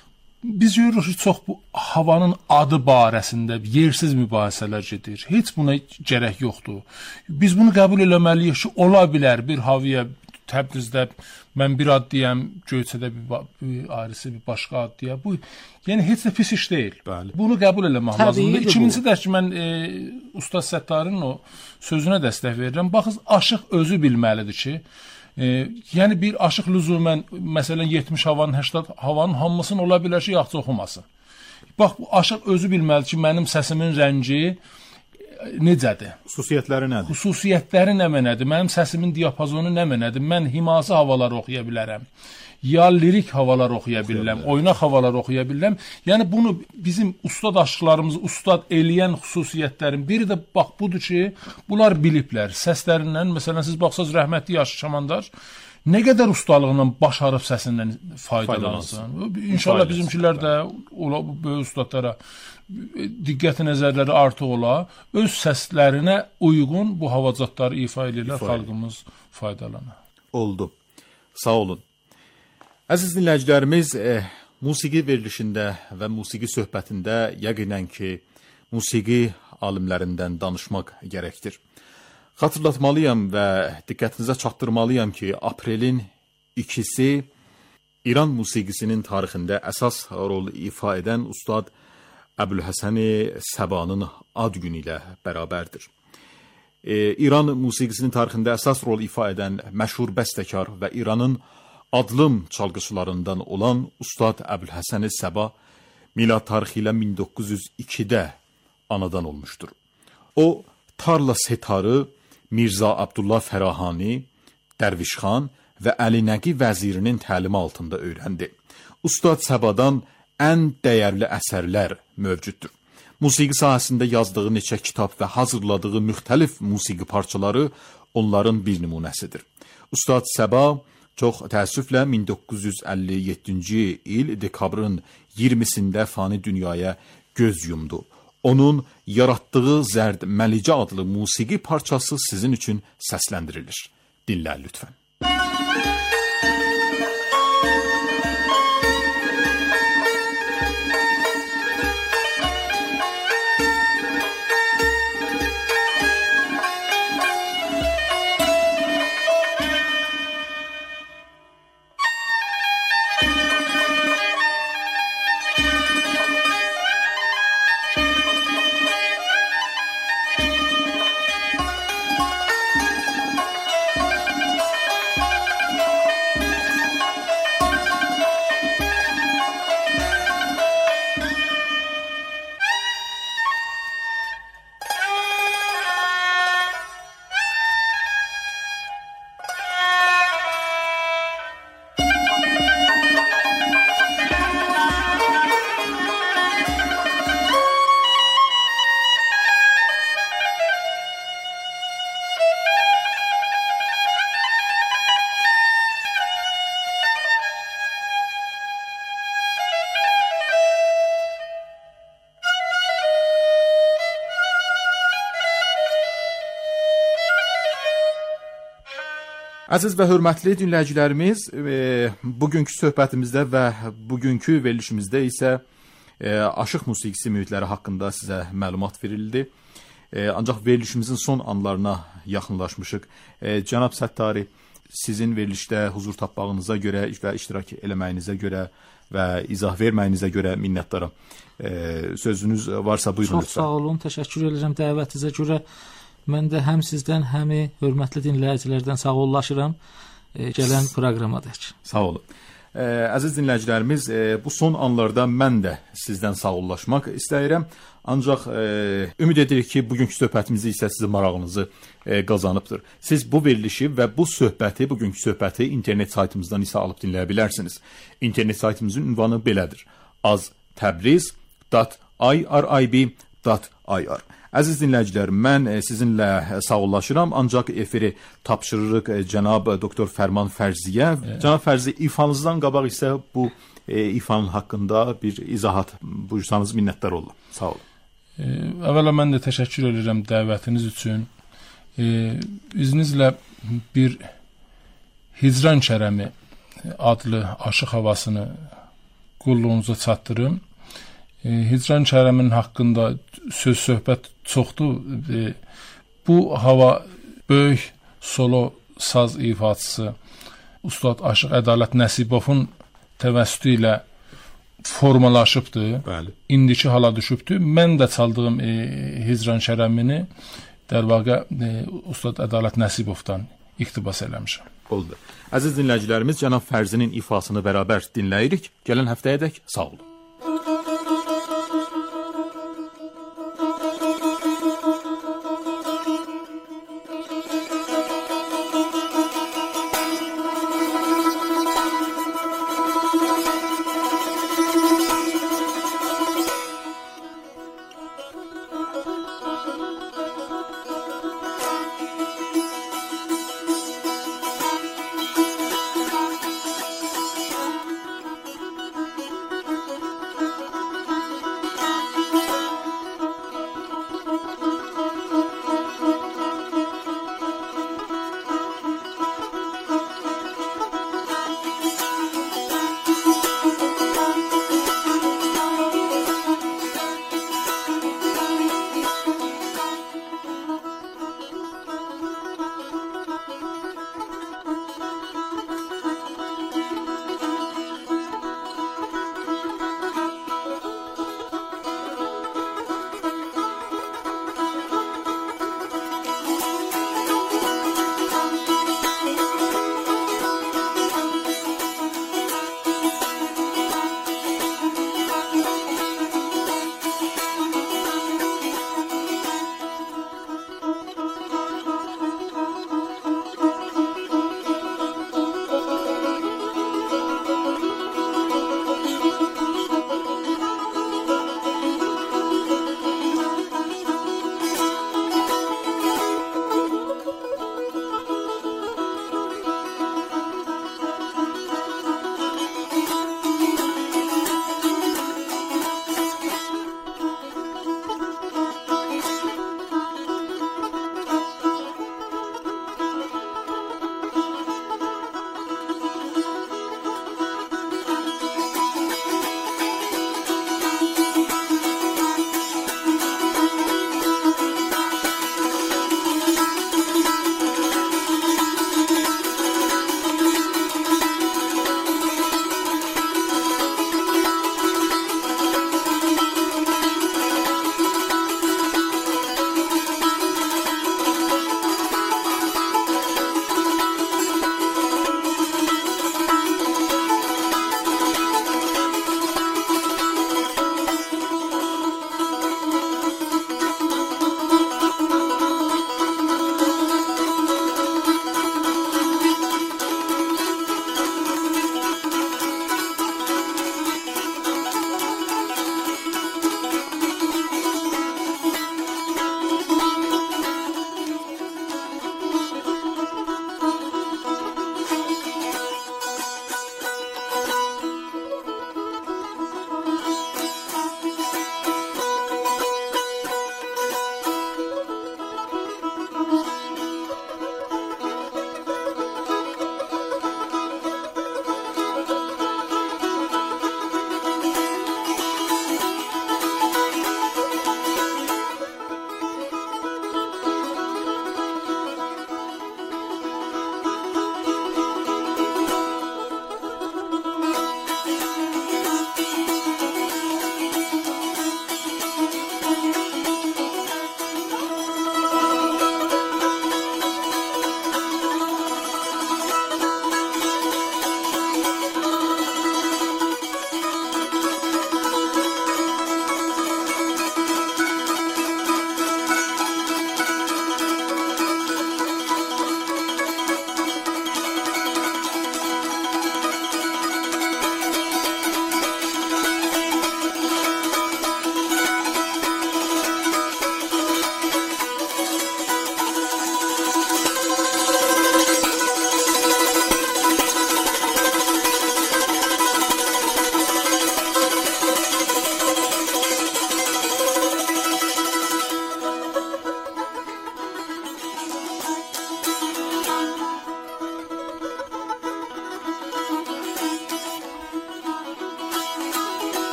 Biz görürük ki, çox bu havanın adı barəsində yersiz mübahisələr gedir. Heç buna gərək yoxdur. Biz bunu qəbul eləməliyik ki, ola bilər bir havaya Təbrizdə mən bir ad deyəm, Göyçədə bir ayrısı, bir başqa ad deyəm. Bu, yəni heç də pis iş deyil. Bəli. Bunu qəbul eləmək lazımdır. İkincisi də ki, mən Ustad Səttarinin o sözünə dəstək verirəm. Baxın, aşıq özü bilməlidir ki, yəni bir aşıq lüzumən, məsələn 70 havanın, 80 havanın hamısını ola bilər ki, yaxşı oxumasın. Bax, bu aşıq özü bilməlidir ki, mənim səsimin rəngi necədir? Xüsusiyyətləri nədir? Xüsusiyyətləri nə mənədir? Mənim səsimin diapazonu nə mənədir? Mən himası havalar oxuya bilərəm. Ya lirik havalar oxuya bilərəm, oynaq havalar oxuya bilərəm. Yəni bunu bizim ustad aşıqlarımızı ustad eləyən xüsusiyyətlərin biri də bax budur ki, bunlar biliblər. Səslərindən, məsələn siz baxsaz rəhmətli Aşıq Şamandar nə qədər ustalığından başarıb səsindən faydalansın. İnşallah bizimkilər də böyük ustadlara diqqət nəzərləri artıq ola, öz səslərinə uyğun bu havacatları ifa edirlər, xalqımız faydalanar. Oldu. Sağ olun. Əziz dinləyicilərimiz, musiqi verilişində və musiqi söhbətində yəqinən ki, musiqi alimlərindən danışmaq gərəkdir. Xatırlatmalıyam və diqqətinizə çatdırmalıyam ki, aprelin 2-si İran musiqisinin tarixində əsas rol ifa edən Ustad Əbülhəsən Səbanın ad günü ilə bərabərdir. İran musiqisinin tarixində əsas rol ifa edən məşhur bəstəkar və İranın adlım çalgıçılarından olan Ustad Əbülhəsən Səba milad tarixi ilə 1902-də anadan olmuşdur. O, tarla setarı Mirza Abdullah Fərahani, Dərvişxan və Əli Nəqi vəzirinin təlimi altında öyrəndi. Ustad Səbadan ən dəyərli əsərlər mövcuddur. Musiqi sahəsində yazdığı neçə kitab və hazırladığı müxtəlif musiqi parçaları onların bir nümunəsidir. Ustad Səba çox təəssüflə 1957-ci il dekabrın 20-sində fani dünyaya göz yumdu. Onun yaratdığı Zərd Məlicə adlı musiqi parçası sizin üçün səsləndirilir. Dinlə lütfən. Əziz və hörmətli dinləyicilərimiz, bugünkü söhbətimizdə və bugünkü verilişimizdə isə aşıq musiqisi mühitləri haqqında sizə məlumat verildi. Ancaq verilişimizin son anlarına yaxınlaşmışıq. Cənab Səttari, sizin verilişdə huzur tapmağınıza görə və iştirak eləməyinizə görə və izah verməyinizə görə minnətdaram. Sözünüz varsa buyurun lütfən. Çox sağ olun, təşəkkür edirəm dəvətinizə görə. Mən də həm sizdən, həm hörmətli dinləyicilərdən sağollaşıram gələn proqramadakı. Sağ olun. Əziz dinləyicilərimiz, bu son anlarda mən də sizdən sağollaşmaq istəyirəm. Ancaq ümid edirik ki, bugünkü söhbətimizi isə sizin marağınızı qazanıbdır. Siz bu verilişi və bu söhbəti, bugünkü söhbəti internet saytımızdan isə alıb dinləyə bilərsiniz. İnternet saytımızın ünvanı belədir: aztabriz.irib.ir. Əziz dinləyicilər, mən sizinlə sağollaşıram, ancaq efiri tapşırırıq cənab doktor Fərman Fərziyə. Cənab Fərzi, ifanızdan qabaq isə bu ifanın haqqında bir izahat buyursanız minnətdar olun. Sağ olun. Əvvəla mən də təşəkkür edirəm dəvətiniz üçün. İzninizlə bir Hicran Kərəmi adlı aşıq havasını qulluğunuza çatdırım. Hicran Kərəmin haqqında söz-söhbət çoxdur. Bu hava böyük solo saz ifaçısı Ustad Aşıq Ədalət Nəsibovun təvəssütü ilə formalaşıbdır. Bəli. İndiki hala düşübdür. Mən də çaldığım Hicran Kərəmini dərvaqa Ustad Ədalət Nəsibovdan iqtibas eləmişəm. Oldu. Əziz dinləyicilərimiz, cənab Fərzinin ifasını bərabər dinləyirik. Gələn həftəyədək sağ olun.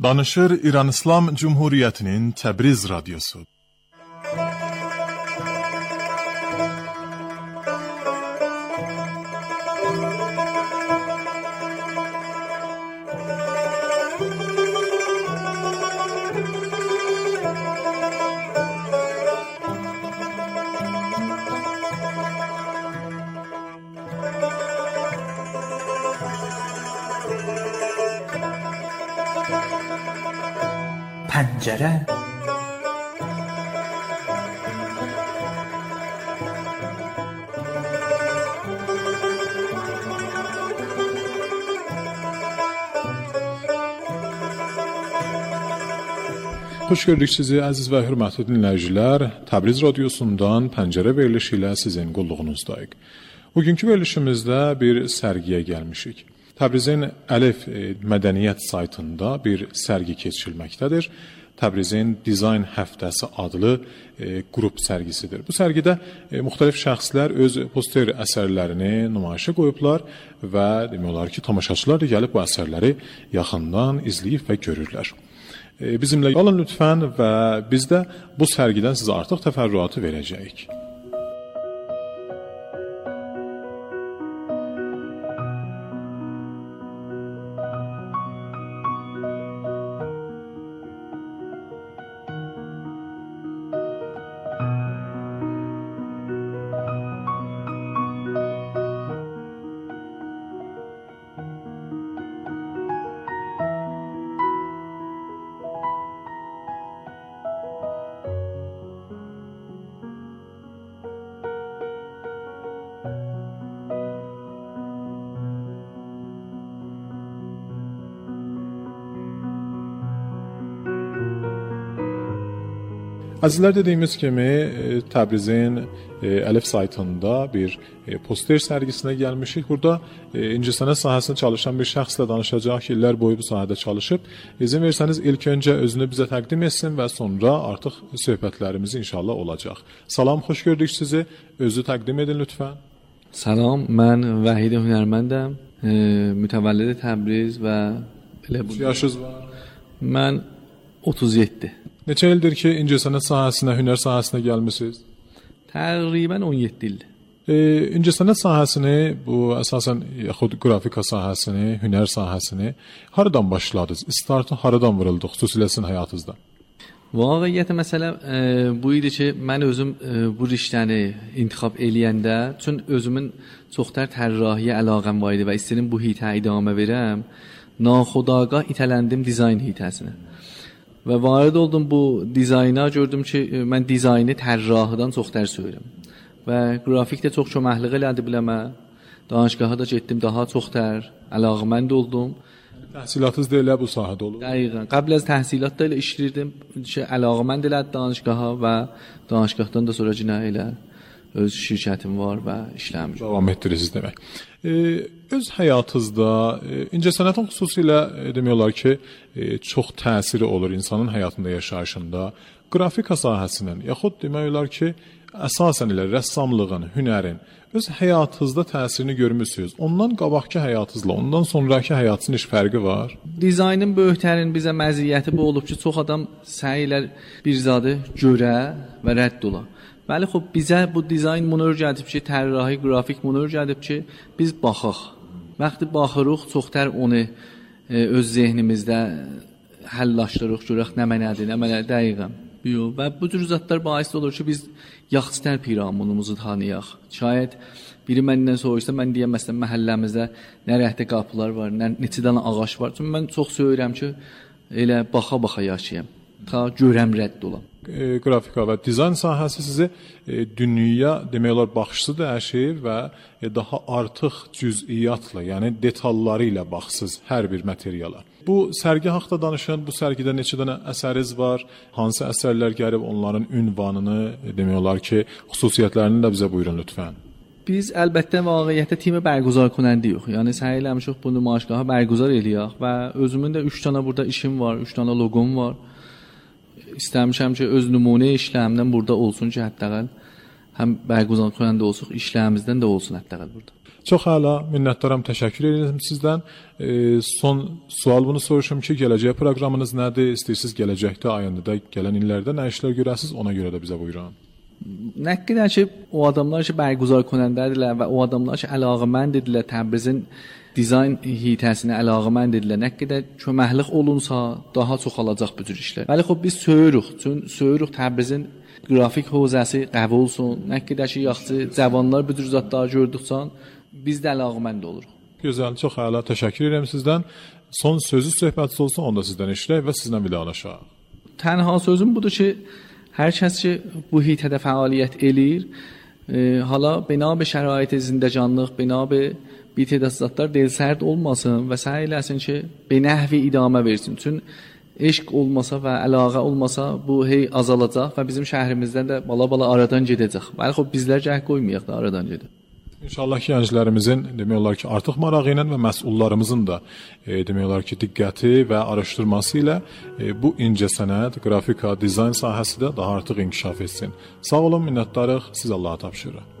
Danışır İran İslam Cumhuriyeti'nin Təbriz Radyosu. پنجره Xoş gördük sizi əziz və hörmətli dinləyicilər. Təbriz radiosundan Pəncərə verilişi ilə sizin qulluğunuzdayıq. Bugünkü verilişimizdə bir sərgiyə gəlmişik. Təbrizin Əlif mədəniyyət saytında bir sərgi keçirilməkdədir. Təbrizin Dizayn Həftəsi adlı qrup sərgisidir. Bu sərgidə müxtəlif şəxslər öz poster əsərlərini nümayişə qoyublar və demək olar ki, tamaşaçılar da gəlib bu əsərləri yaxından izləyib və görürlər. Bizimlə qalın lütfən və biz də bu sərgidən sizə artıq təfərrüatı verəcəyik. Əzizlər, dediyimiz kimi Təbrizin Əlif saytında bir poster sərgisinə gəlmişik. Burada incəsənət sahəsində çalışan bir şəxslə danışacaq ki, illər boyu bu sahədə çalışıb. İzin versəniz ilk öncə özünü bizə təqdim etsin və sonra artıq söhbətlərimiz inşallah olacaq. Salam, xoş gördük sizi. Özü təqdim edin lütfən. Salam, mən Vəhid Hünərməndəm. Mütəvəllid Təbriz və elə bu. Neçə yaşınız var? Mən 37. Neçə ildir ki, incəsənət sahəsinə, hünər sahəsinə gəlmisiniz? Təqribən 17 ildir. İncəsənət sahəsini, bu əsasən yaxud qrafika sahəsini, hünər sahəsini haradan başladınız? İstartı haradan vuruldu, xüsusilə sizin həyatınızda? Vaqiqiyyətə məsələ bu idi ki, mən özüm bu riştəni intixab eləyəndə, çün özümün çoxtər tərrahiyə əlaqəm var idi və istədim bu hitə idamə verəm, naxudagah itələndim dizayn hitəsinə. Və varid oldum bu dizayna, gördüm ki, mən dizaynı tərrahıdan çoxtər söyürəm. Və qrafik də çox köməklik elədi biləmə. Danışgaha da getdim, daha çoxtər əlaqəmənd oldum. Təhsilatınız da elə bu sahədə olur? Dəqiqən. Qəbl az təhsilat da elə işləyirdim ki, əlaqəmənd elədi danışgaha və danışgahdan da sonra cinə elə öz şirkətim var və işləmir. Davam etdirirsiniz demək. Öz həyatınızda incəsənətin xüsusilə demək olar ki, çox təsiri olur insanın həyatında, yaşayışında. Qrafika sahəsinin, yaxud demək olar ki, əsasən elə rəssamlığın, hünərin öz həyatınızda təsirini görmüsünüz. Ondan qabaqki həyatınızla, ondan sonraki həyatınızın heç fərqi var? Dizaynın böyüklərin bizə məziyyəti bu olub ki, çox adam səyilər bir zadı görə və rədd ola. Bəli, xub, bizə bu dizayn bunu öyrədib ki, tərrahi, qrafik bunu öyrədib ki, biz baxaq. Vaxtı baxırıq, çoxtər onu öz zehnimizdə həllaşdırıq, görək nə mənədir, nə mənədir, dəqiqəm. Və bu cür zatlar bahis olur ki, biz yaxçıtər piramidumuzu tanıyaq. Şayət biri məndən soruşsa, mən deyəm, məsələn, məhəlləmizdə nə rəhdə qapılar var, neçə dənə ağac var. Çünki mən çox söyürəm ki, elə baxa-baxa yaşayam, ta görəm rədd olam. Qrafika və dizayn sahəsi sizi dünyaya demək olar baxışınızı dəyişir və daha artıq cüz'iyyatla, yəni detalları ilə baxsız hər bir materiala. Bu sərgi haqqında danışın, bu sərgidə neçə dənə əsəriniz var, hansı əsərlər gəlib, onların ünvanını, demək olar ki, xüsusiyyətlərini də bizə buyurun lütfən. Biz əlbəttə vaqiqiyyətdə timi bərguzar konəndiyik. Yəni səy eləmişik bu nümayişgaha bərguzar eləyək və özümün də 3 dənə burada işim var, 3 dənə loqom var. İstəmişəm ki, öz nümunə işlərimdən burada olsun ki, hətta həm bərquzar konəndə olsuq, işlərimizdən də olsun hətta burada. Çox əla, minnətdaram, təşəkkür edirəm sizdən. Son sual bunu soruşum ki, gələcək proqramınız nədir? İstəyirsiniz gələcəkdə, ayəndə gələn illərdə nə işlər görəsiniz? Ona görə də bizə buyurun. Nə qədər ki, o adamlar ki, bərquzar konəndədirlər və o adamlar ki, əlaqəməndirlər Təbrizin dizayn hiyətəsinə əlaqəməndirlər. Nə qədər köməklik olunsa, daha çox alacaq bu cür işlər. Bəli, xop biz söyürük Təbrizin qrafik hövzəsi qəvi olsun. Nə qədər ki, yaxşı cavanlar bu cür zətləri gördükcə biz də əlaqəmənd oluruq. Gözəl, çox əla, təşəkkür edirəm sizdən. Son sözü söhbətiniz olsun, onu da sizdən eşidək və sizlə vidalaşaq. Tənha sözüm budur ki, hər kəs ki bu heyətdə fəaliyyət eləyir, hala bina be şərait zindəcanlıq, bina be bitədəssatlar delsərd olmasın və səy eləsin ki, be nəhvi idamə versin. Çün eşq olmasa və əlaqə olmasa bu hey azalacaq və bizim şəhrimizdən də bala-bala aradan gedəcək. Bəli, xop bizlər cəhd qoymayaq da aradan gedək. İnşallah ki, gənclərimizin demək olar ki, artıq marağı ilə və məsullarımızın da demək olar ki, diqqəti və araşdırması ilə bu incəsənət, qrafika, dizayn sahəsi də daha artıq inkişaf etsin. Sağ olun, minnətdarıq. Siz Allaha tapşırırıq.